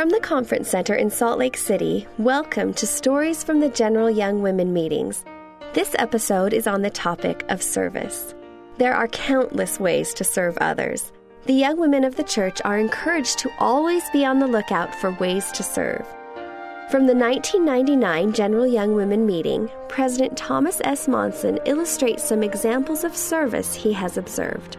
From the Conference Center in Salt Lake City, welcome to Stories from the General Young Women Meetings. This episode is on the topic of service. There are countless ways to serve others. The young women of the church are encouraged to always be on the lookout for ways to serve. From the 1999 General Young Women Meeting, President Thomas S. Monson illustrates some examples of service he has observed.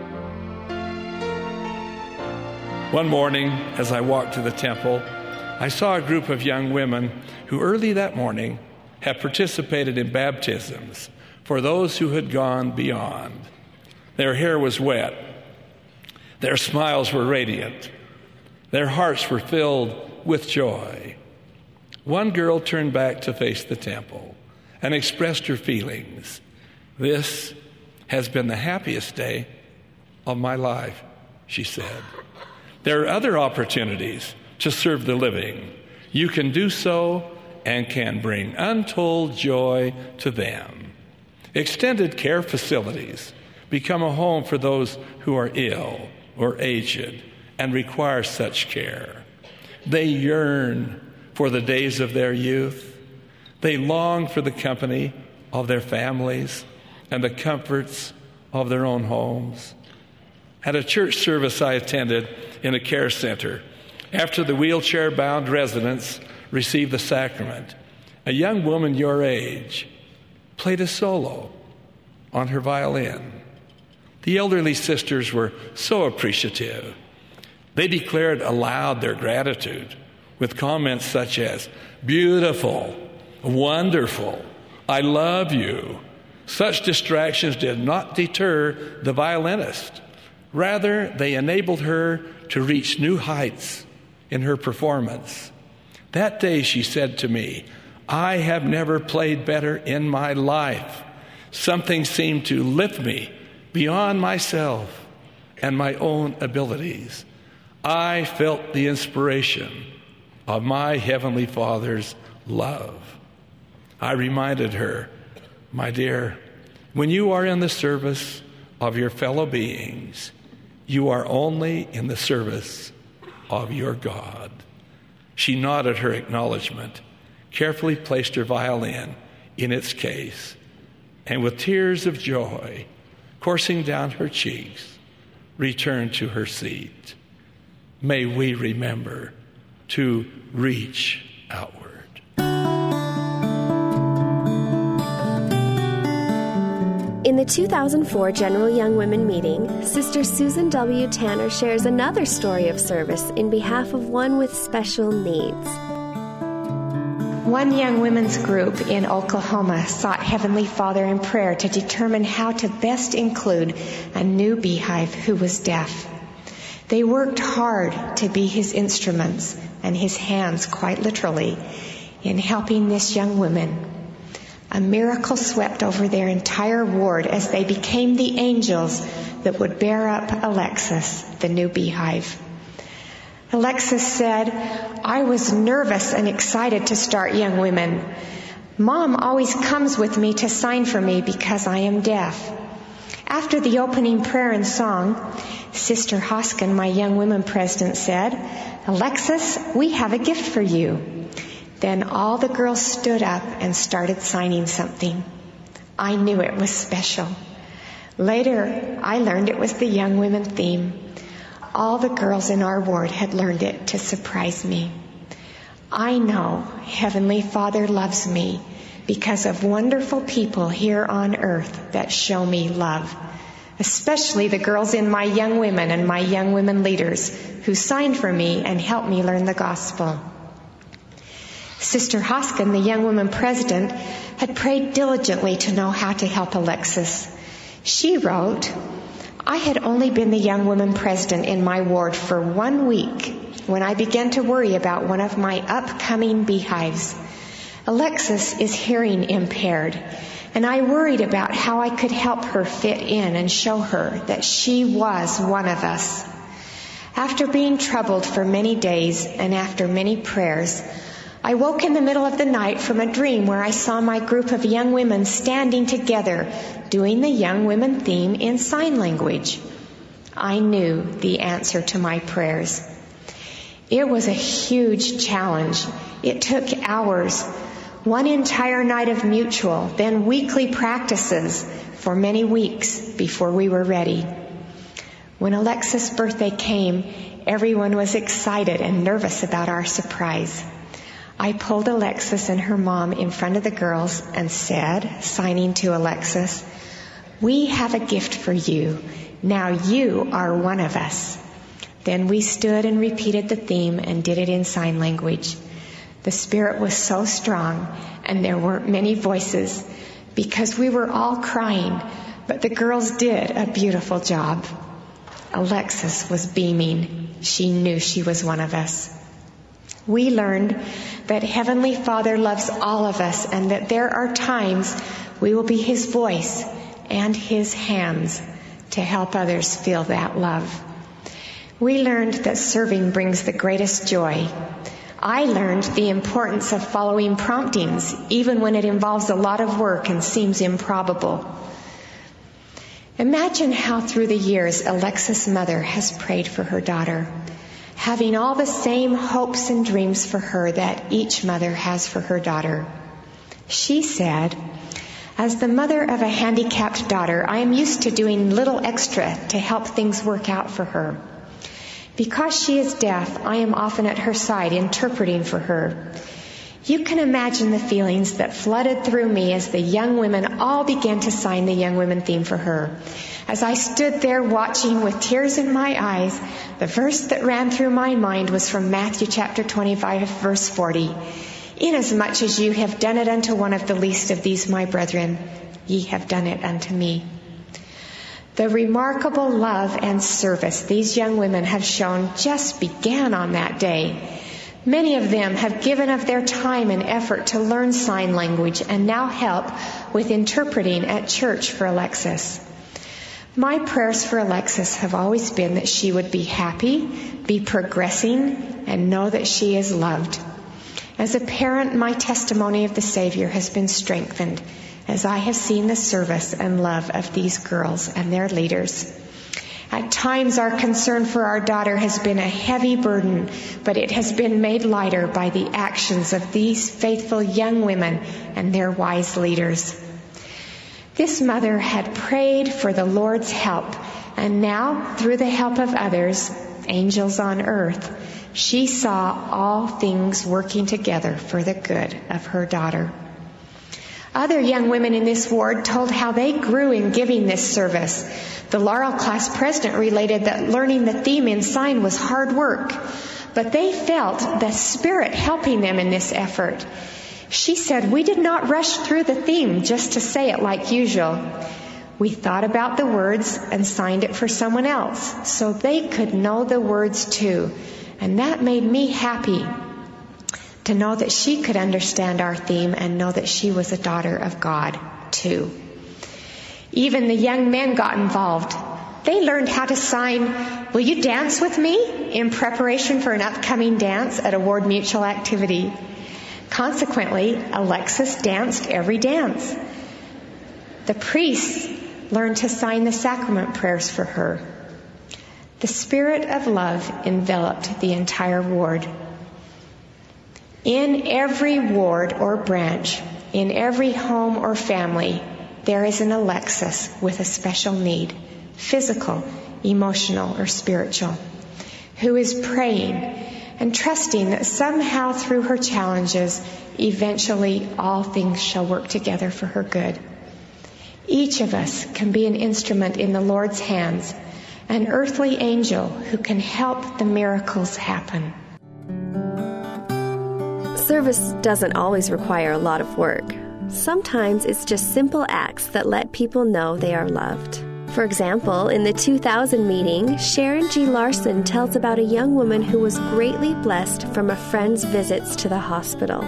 One morning, as I walked to the temple, I saw a group of young women who early that morning had participated in baptisms for those who had gone beyond. Their hair was wet. Their smiles were radiant. Their hearts were filled with joy. One girl turned back to face the temple and expressed her feelings. "This has been the happiest day of my life," she said. There are other opportunities to serve the living. You can do so and can bring untold joy to them. Extended care facilities become a home for those who are ill or aged and require such care. They yearn for the days of their youth. They long for the company of their families and the comforts of their own homes. At a church service I attended in a care center, after the wheelchair-bound residents received the sacrament, a young woman your age played a solo on her violin. The elderly sisters were so appreciative. They declared aloud their gratitude with comments such as, "Beautiful, wonderful, I love you." Such distractions did not deter the violinist. Rather, they enabled her to reach new heights in her performance. That day she said to me, "I have never played better in my life. Something seemed to lift me beyond myself and my own abilities. I felt the inspiration of my Heavenly Father's love." I reminded her, "My dear, when you are in the service of your fellow beings, you are only in the service of your God." She nodded her acknowledgement, carefully placed her violin in its case, and with tears of joy coursing down her cheeks, returned to her seat. May we remember to reach outward. In the 2004 General Young Women Meeting, Sister Susan W. Tanner shares another story of service in behalf of one with special needs. One young women's group in Oklahoma sought Heavenly Father in prayer to determine how to best include a new beehive who was deaf. They worked hard to be his instruments and his hands, quite literally, in helping this young woman. A miracle swept over their entire ward as they became the angels that would bear up Alexis, the new beehive. Alexis said, "I was nervous and excited to start Young Women. Mom always comes with me to sign for me because I am deaf." After the opening prayer and song, Sister Hoskin, my Young Women president, said, "Alexis, we have a gift for you." Then all the girls stood up and started signing something. I knew it was special. Later, I learned it was the Young Women theme. All the girls in our ward had learned it to surprise me. I know Heavenly Father loves me because of wonderful people here on earth that show me love, especially the girls in my Young Women and my Young Women leaders who signed for me and helped me learn the gospel. Sister Hoskin, the Young Women president, had prayed diligently to know how to help Alexis. She wrote, "I had only been the Young Women president in my ward for 1 week when I began to worry about one of my upcoming beehives. Alexis is hearing impaired, and I worried about how I could help her fit in and show her that she was one of us. After being troubled for many days and after many prayers, I woke in the middle of the night from a dream where I saw my group of young women standing together doing the Young Women theme in sign language. I knew the answer to my prayers. It was a huge challenge. It took hours, one entire night of mutual, then weekly practices for many weeks before we were ready. When Alexis' birthday came, everyone was excited and nervous about our surprise. I pulled Alexis and her mom in front of the girls and said, signing to Alexis, "We have a gift for you. Now you are one of us." Then we stood and repeated the theme and did it in sign language. The spirit was so strong, and there weren't many voices because we were all crying, but the girls did a beautiful job. Alexis was beaming. She knew she was one of us. We learned that Heavenly Father loves all of us and that there are times we will be His voice and His hands to help others feel that love. We learned that serving brings the greatest joy. I learned the importance of following promptings, even when it involves a lot of work and seems improbable. Imagine how through the years Alexis' mother has prayed for her daughter, having all the same hopes and dreams for her that each mother has for her daughter. She said, "As the mother of a handicapped daughter, I am used to doing little extra to help things work out for her. Because she is deaf, I am often at her side interpreting for her. You can imagine the feelings that flooded through me as the young women all began to sign the young women theme for her. As I stood there watching with tears in my eyes, the verse that ran through my mind was from Matthew chapter 25, verse 40. Inasmuch as you have done it unto one of the least of these my brethren, ye have done it unto me." The remarkable love and service these young women have shown just began on that day. Many of them have given of their time and effort to learn sign language and now help with interpreting at church for Alexis. My prayers for Alexis have always been that she would be happy, be progressing, and know that she is loved. As a parent, my testimony of the Savior has been strengthened as I have seen the service and love of these girls and their leaders. At times, our concern for our daughter has been a heavy burden, but it has been made lighter by the actions of these faithful young women and their wise leaders. This mother had prayed for the Lord's help, and now, through the help of others, angels on earth, she saw all things working together for the good of her daughter. Other young women in this ward told how they grew in giving this service. The Laurel class president related that learning the theme in sign was hard work, but they felt the Spirit helping them in this effort. She said, "We did not rush through the theme just to say it like usual. We thought about the words and signed it for someone else so they could know the words too. And that made me happy to know that she could understand our theme and know that she was a daughter of God too." Even the young men got involved. They learned how to sign, "Will you dance with me?" in preparation for an upcoming dance at a ward mutual activity. Consequently, Alexis danced every dance. The priests learned to sign the sacrament prayers for her. The spirit of love enveloped the entire ward. In every ward or branch, in every home or family, there is an Alexis with a special need, physical, emotional, or spiritual, who is praying and trusting that somehow through her challenges, eventually all things shall work together for her good. Each of us can be an instrument in the Lord's hands, an earthly angel who can help the miracles happen. Service doesn't always require a lot of work. Sometimes it's just simple acts that let people know they are loved. For example, in the 2000 meeting, Sharon G. Larson tells about a young woman who was greatly blessed from a friend's visits to the hospital.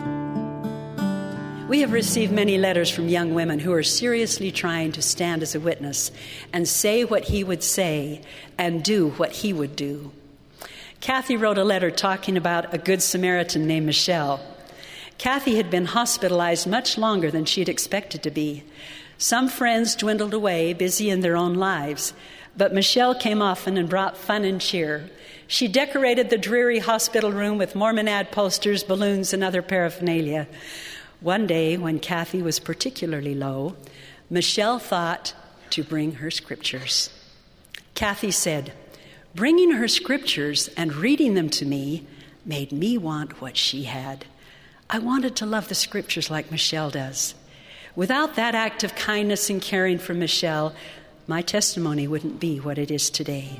We have received many letters from young women who are seriously trying to stand as a witness and say what he would say and do what he would do. Kathy wrote a letter talking about a good Samaritan named Michelle. Kathy had been hospitalized much longer than she had expected to be. Some friends dwindled away, busy in their own lives, but Michelle came often and brought fun and cheer. She decorated the dreary hospital room with Mormonad posters, balloons, and other paraphernalia. One day, when Kathy was particularly low, Michelle thought to bring her scriptures. Kathy said, "Bringing her scriptures and reading them to me made me want what she had. I wanted to love the scriptures like Michelle does. Without that act of kindness and caring for Michelle, my testimony wouldn't be what it is today."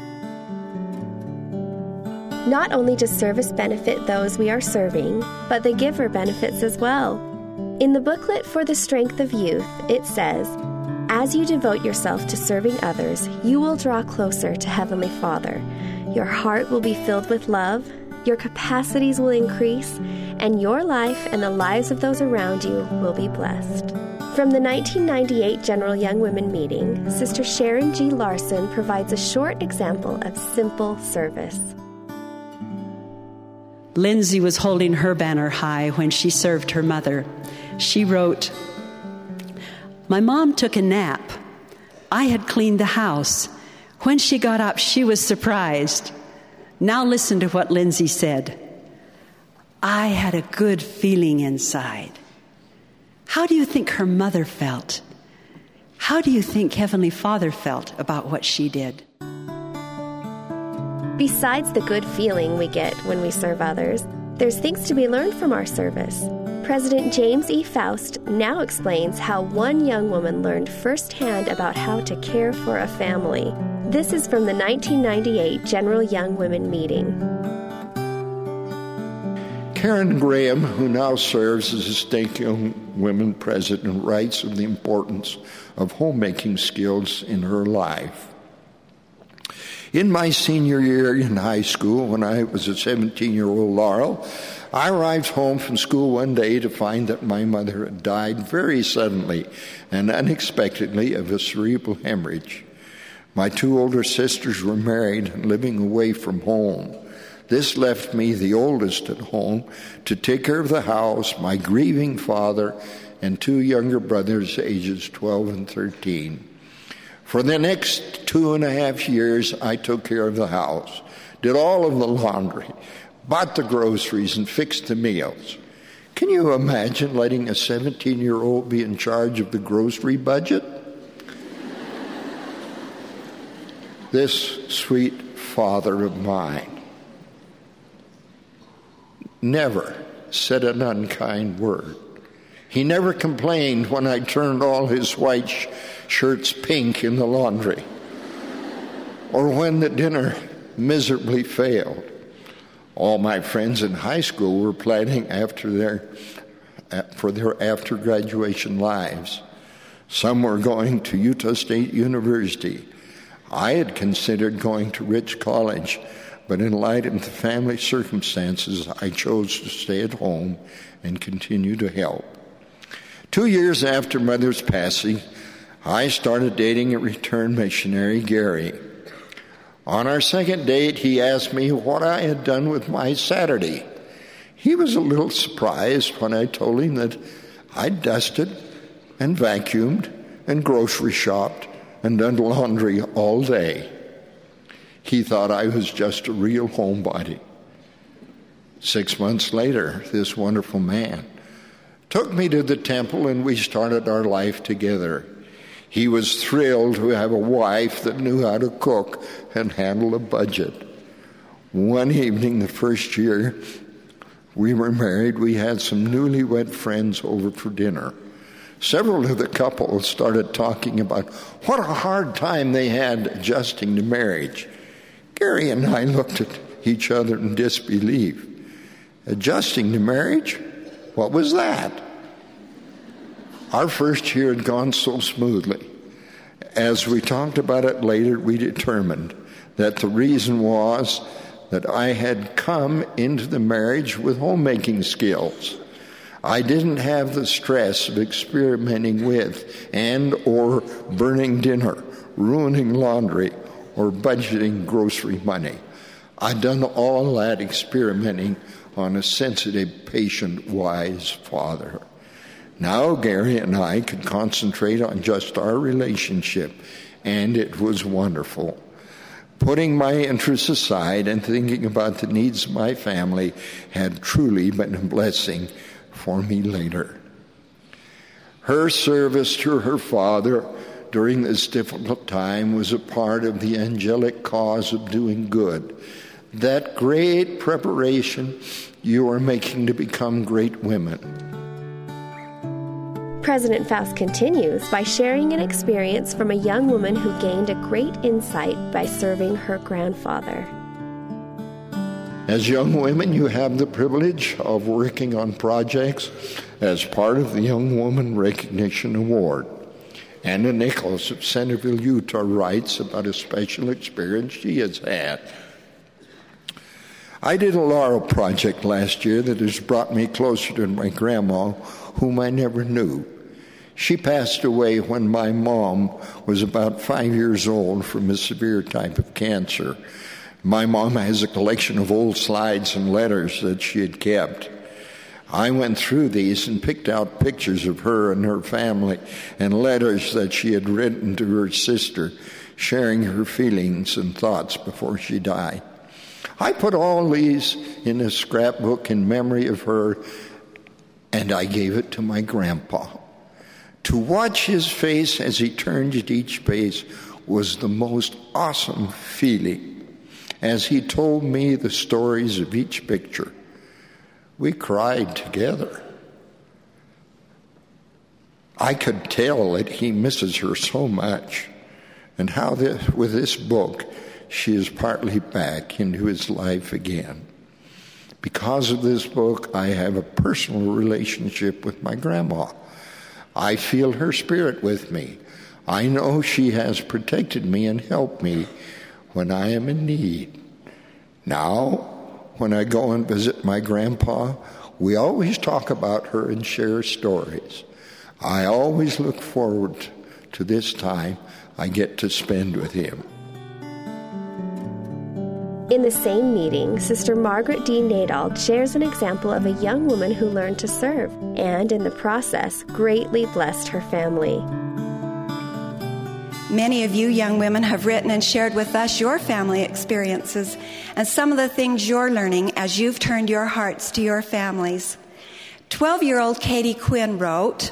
Not only does service benefit those we are serving, but the giver benefits as well. In the booklet for the Strength of Youth, it says, "As you devote yourself to serving others, you will draw closer to Heavenly Father. Your heart will be filled with love, your capacities will increase, and your life and the lives of those around you will be blessed." From the 1998 General Young Women meeting, Sister Sharon G. Larson provides a short example of simple service. Lindsay was holding her banner high when she served her mother. She wrote, "My mom took a nap. I had cleaned the house. When she got up, she was surprised. Now listen to what Lindsay said. I had a good feeling inside." How do you think her mother felt? How do you think Heavenly Father felt about what she did? Besides the good feeling we get when we serve others, there's things to be learned from our service. President James E. Faust now explains how one young woman learned firsthand about how to care for a family. This is from the 1998 General Young Women meeting. Karen Graham, who now serves as a State Young Women President, writes of the importance of homemaking skills in her life. In my senior year in high school, when I was a 17-year-old Laurel, I arrived home from school one day to find that my mother had died very suddenly and unexpectedly of a cerebral hemorrhage. My two older sisters were married and living away from home. This left me, the oldest at home, to take care of the house, my grieving father, and two younger brothers, ages 12 and 13. For the next 2.5 years, I took care of the house, did all of the laundry, bought the groceries, and fixed the meals. Can you imagine letting a 17-year-old be in charge of the grocery budget? This sweet father of mine never said an unkind word. He never complained when I turned all his white shirts pink in the laundry, or when the dinner miserably failed. All my friends in high school were planning for their after-graduation lives. Some were going to Utah State University. I had considered going to Rich College, but in light of the family circumstances, I chose to stay at home and continue to help. 2 years after Mother's passing, I started dating a returned missionary, Gary. On our second date, he asked me what I had done with my Saturday. He was a little surprised when I told him that I'd dusted and vacuumed and grocery shopped and done laundry all day. He thought I was just a real homebody. 6 months later, this wonderful man took me to the temple and we started our life together. He was thrilled to have a wife that knew how to cook and handle a budget. One evening, the first year we were married, we had some newlywed friends over for dinner. Several of the couple started talking about what a hard time they had adjusting to marriage. Gary and I looked at each other in disbelief. Adjusting to marriage? What was that? Our first year had gone so smoothly. As we talked about it later, we determined that the reason was that I had come into the marriage with homemaking skills. I didn't have the stress of experimenting with and or burning dinner, ruining laundry, or budgeting grocery money. I'd done all that experimenting on a sensitive, patient, wise father. Now Gary and I could concentrate on just our relationship, and it was wonderful. Putting my interests aside and thinking about the needs of my family had truly been a blessing for me later. Her service to her father during this difficult time was a part of the angelic cause of doing good. That great preparation you are making to become great women. President Faust continues by sharing an experience from a young woman who gained a great insight by serving her grandfather. As young women, you have the privilege of working on projects as part of the Young Woman Recognition Award. Anna Nichols of Centerville, Utah, writes about a special experience she has had. I did a Laurel project last year that has brought me closer to my grandma, whom I never knew. She passed away when my mom was about 5 years old from a severe type of cancer. My mom has a collection of old slides and letters that she had kept. I went through these and picked out pictures of her and her family and letters that she had written to her sister, sharing her feelings and thoughts before she died. I put all these in a scrapbook in memory of her, and I gave it to my grandpa. To watch his face as he turned at each page was the most awesome feeling. As he told me the stories of each picture, we cried together. I could tell that he misses her so much, and how with this book, she is partly back into his life again. Because of this book, I have a personal relationship with my grandma. I feel her spirit with me. I know she has protected me and helped me when I am in need. Now, when I go and visit my grandpa, we always talk about her and share stories. I always look forward to this time I get to spend with him. In the same meeting, Sister Margaret D. Nadald shares an example of a young woman who learned to serve and, in the process, greatly blessed her family. Many of you young women have written and shared with us your family experiences and some of the things you're learning as you've turned your hearts to your families. 12-year-old Katie Quinn wrote,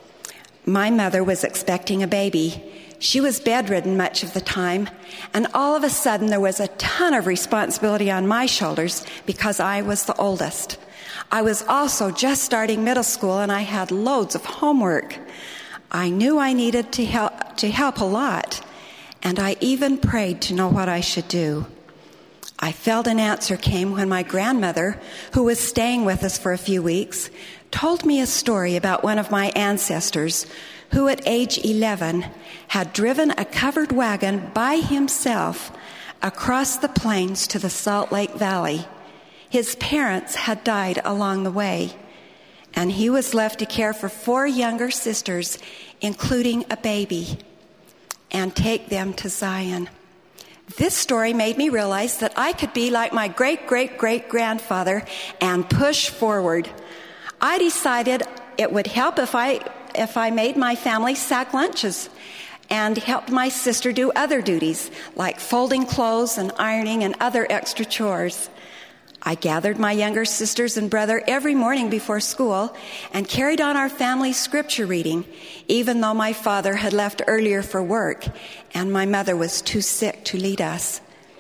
"My mother was expecting a baby. She was bedridden much of the time, and all of a sudden there was a ton of responsibility on my shoulders because I was the oldest. I was also just starting middle school, and I had loads of homework. I knew I needed to help a lot, and I even prayed to know what I should do. I felt an answer came when my grandmother, who was staying with us for a few weeks, told me a story about one of my ancestors who at age 11 had driven a covered wagon by himself across the plains to the Salt Lake Valley. His parents had died along the way, and he was left to care for 4 younger sisters, including a baby, and take them to Zion. This story made me realize that I could be like my great-great-great-grandfather and push forward. I decided it would help if I made my family sack lunches and helped my sister do other duties like folding clothes and ironing and other extra chores. I gathered my younger sisters and brother every morning before school and carried on our family scripture reading, even though my father had left earlier for work and my mother was too sick to lead us.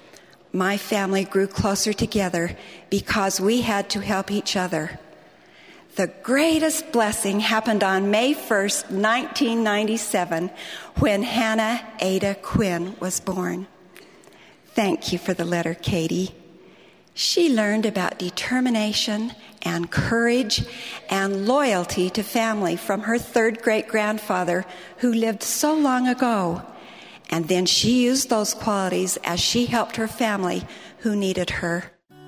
My family grew closer together because we had to help each other. The greatest blessing happened on May 1st, 1997, when Hannah Ada Quinn was born. Thank you for the letter, Katie. She learned about determination and courage and loyalty to family from her 3rd great-grandfather who lived so long ago. And then she used those qualities as she helped her family who needed her.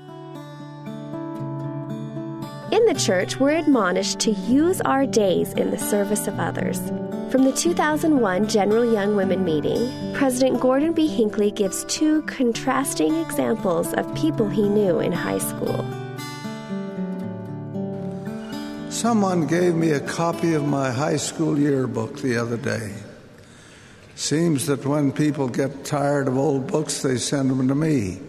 In the church, we're admonished to use our days in the service of others. From the 2001 General Young Women meeting, President Gordon B. Hinckley gives 2 contrasting examples of people he knew in high school. Someone gave me a copy of my high school yearbook the other day. Seems that when people get tired of old books, they send them to me.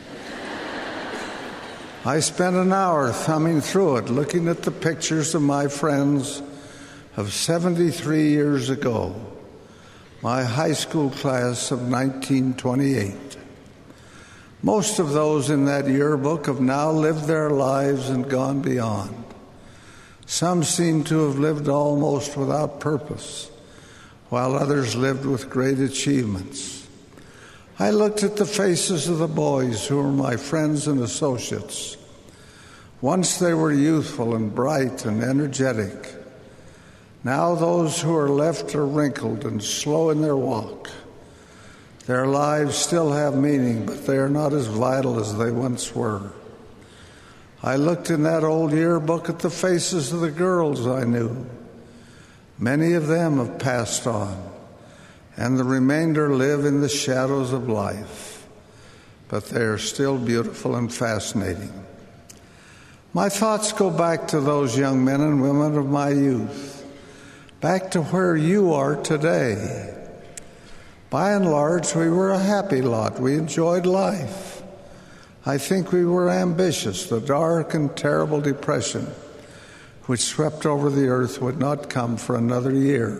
I spent an hour thumbing through it, looking at the pictures of my friends of 73 years ago, my high school class of 1928. Most of those in that yearbook have now lived their lives and gone beyond. Some seem to have lived almost without purpose, while others lived with great achievements. I looked at the faces of the boys who were my friends and associates. Once they were youthful and bright and energetic. Now those who are left are wrinkled and slow in their walk. Their lives still have meaning, but they are not as vital as they once were. I looked in that old yearbook at the faces of the girls I knew. Many of them have passed on, and the remainder live in the shadows of life, but they are still beautiful and fascinating. My thoughts go back to those young men and women of my youth, back to where you are today. By and large, we were a happy lot. We enjoyed life. I think we were ambitious. The dark and terrible depression which swept over the earth would not come for another year.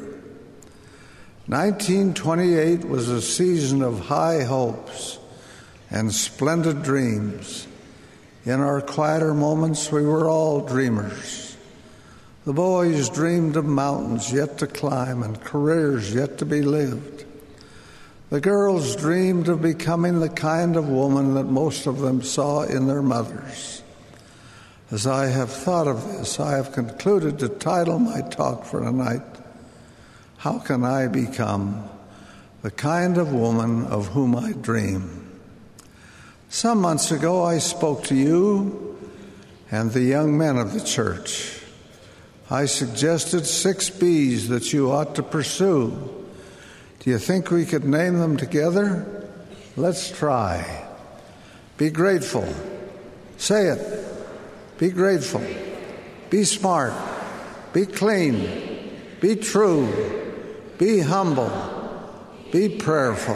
1928 was a season of high hopes and splendid dreams. In our quieter moments, we were all dreamers. The boys dreamed of mountains yet to climb and careers yet to be lived. The girls dreamed of becoming the kind of woman that most of them saw in their mothers. As I have thought of this, I have concluded to title my talk for tonight, "How Can I Become the Kind of Woman of Whom I Dream?" Some months ago, I spoke to you and the young men of the church. I suggested 6 B's that you ought to pursue. Do you think we could name them together? Let's try. Be grateful. Say it. Be grateful. Be smart. Be clean. Be true. Be humble. Be prayerful.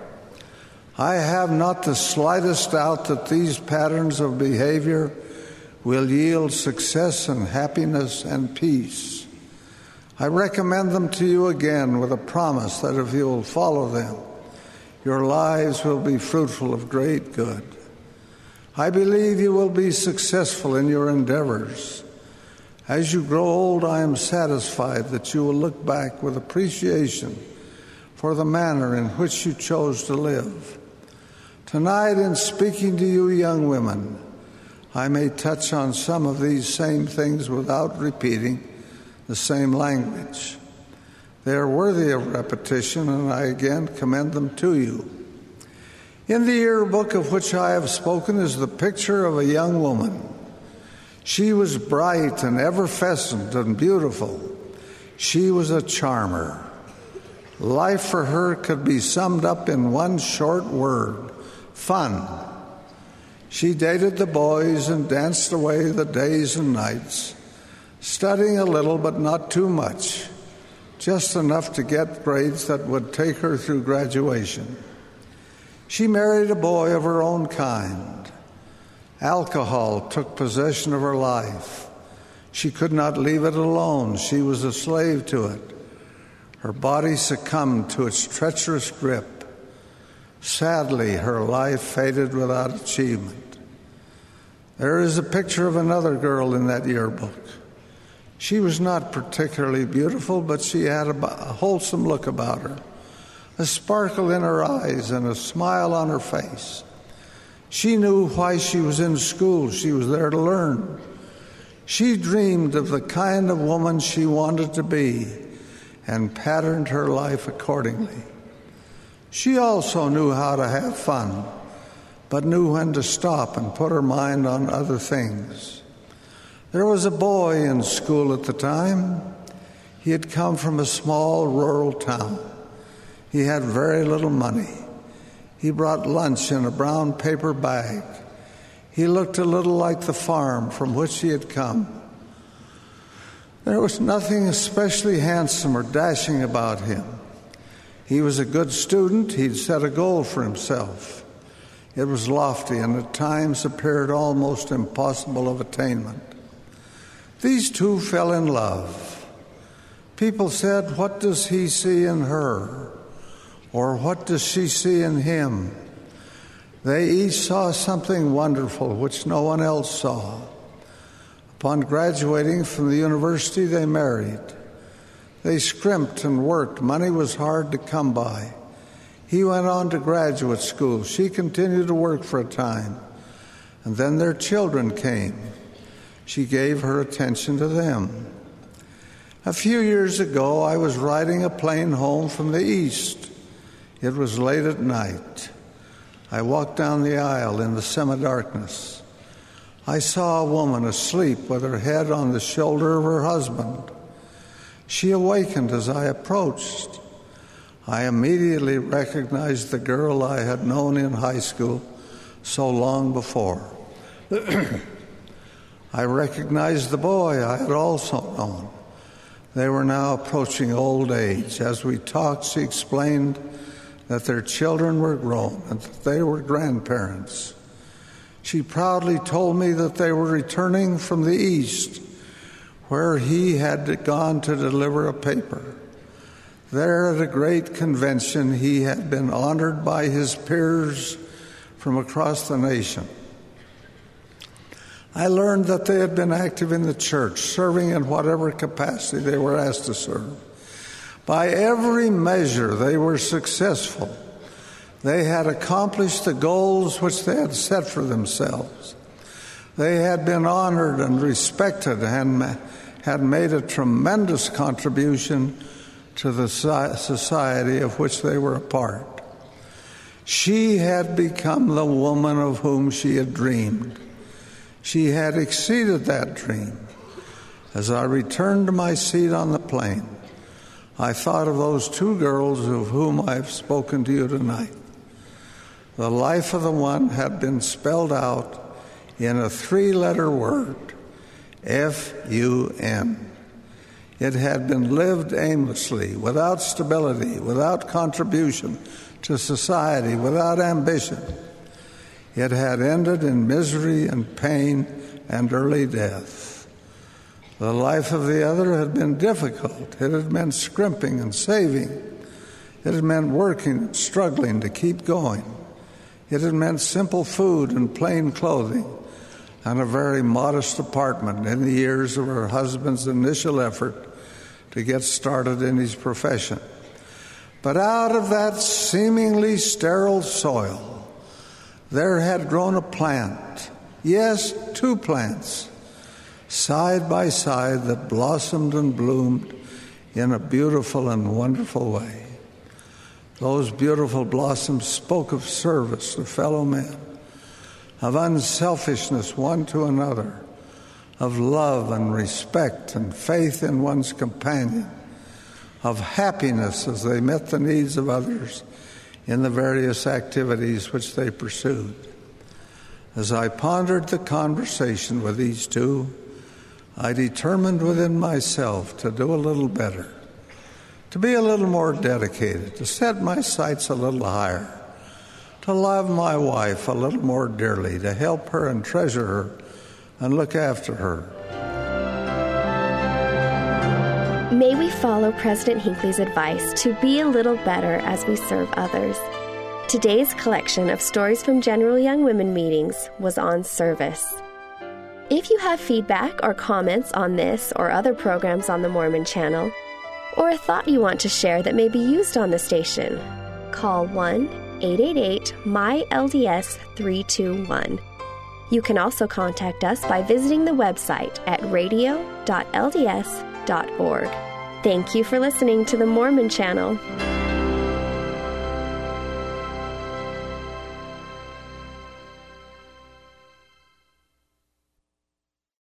I have not the slightest doubt that these patterns of behavior will yield success and happiness and peace. I recommend them to you again with a promise that if you will follow them, your lives will be fruitful of great good. I believe you will be successful in your endeavors. As you grow old, I am satisfied that you will look back with appreciation for the manner in which you chose to live. Tonight, in speaking to you young women, I may touch on some of these same things without repeating the same language. They are worthy of repetition, and I again commend them to you. In the yearbook of which I have spoken is the picture of a young woman. She was bright and effervescent and beautiful. She was a charmer. Life for her could be summed up in one short word: fun. She dated the boys and danced away the days and nights, studying a little but not too much, just enough to get grades that would take her through graduation. She married a boy of her own kind. Alcohol took possession of her life. She could not leave it alone. She was a slave to it. Her body succumbed to its treacherous grip. Sadly, her life faded without achievement. There is a picture of another girl in that yearbook. She was not particularly beautiful, but she had a wholesome look about her, a sparkle in her eyes and a smile on her face. She knew why she was in school. She was there to learn. She dreamed of the kind of woman she wanted to be and patterned her life accordingly. She also knew how to have fun, but knew when to stop and put her mind on other things. There was a boy in school at the time. He had come from a small rural town. He had very little money. He brought lunch in a brown paper bag. He looked a little like the farm from which he had come. There was nothing especially handsome or dashing about him. He was a good student. He'd set a goal for himself. It was lofty and at times appeared almost impossible of attainment. These two fell in love. People said, "What does he see in her?" Or, "What does she see in him?" They each saw something wonderful which no one else saw. Upon graduating from the university, they married. They scrimped and worked. Money was hard to come by. He went on to graduate school. She continued to work for a time. And then their children came. She gave her attention to them. A few years ago, I was riding a plane home from the East. It was late at night. I walked down the aisle in the semi-darkness. I saw a woman asleep with her head on the shoulder of her husband. She awakened as I approached. I immediately recognized the girl I had known in high school so long before. I recognized the boy I had also known. They were now approaching old age. As we talked, she explained that their children were grown and that they were grandparents. She proudly told me that they were returning from the East, where he had gone to deliver a paper. There at a great convention, he had been honored by his peers from across the nation. I learned that they had been active in the church, serving in whatever capacity they were asked to serve. By every measure, they were successful. They had accomplished the goals which they had set for themselves. They had been honored and respected and had made a tremendous contribution to the society of which they were a part. She had become the woman of whom she had dreamed. She had exceeded that dream. As I returned to my seat on the plane, I thought of those two girls of whom I have spoken to you tonight. The life of the one had been spelled out in a 3-letter word, F-U-N. It had been lived aimlessly, without stability, without contribution to society, without ambition. It had ended in misery and pain and early death. The life of the other had been difficult. It had meant scrimping and saving. It had meant working and struggling to keep going. It had meant simple food and plain clothing and a very modest apartment in the years of her husband's initial effort to get started in his profession. But out of that seemingly sterile soil, there had grown a plant, yes, 2 plants, side by side that blossomed and bloomed in a beautiful and wonderful way. Those beautiful blossoms spoke of service to fellow men, of unselfishness one to another, of love and respect and faith in one's companion, of happiness as they met the needs of others in the various activities which they pursued. As I pondered the conversation with these two, I determined within myself to do a little better, to be a little more dedicated, to set my sights a little higher, to love my wife a little more dearly, to help her and treasure her and look after her. May we follow President Hinckley's advice to be a little better as we serve others. Today's collection of stories from General Young Women meetings was on service. If you have feedback or comments on this or other programs on the Mormon Channel, or a thought you want to share that may be used on the station, call 1-888-MY-LDS-321. You can also contact us by visiting the website at radio.lds.org. Thank you for listening to the Mormon Channel.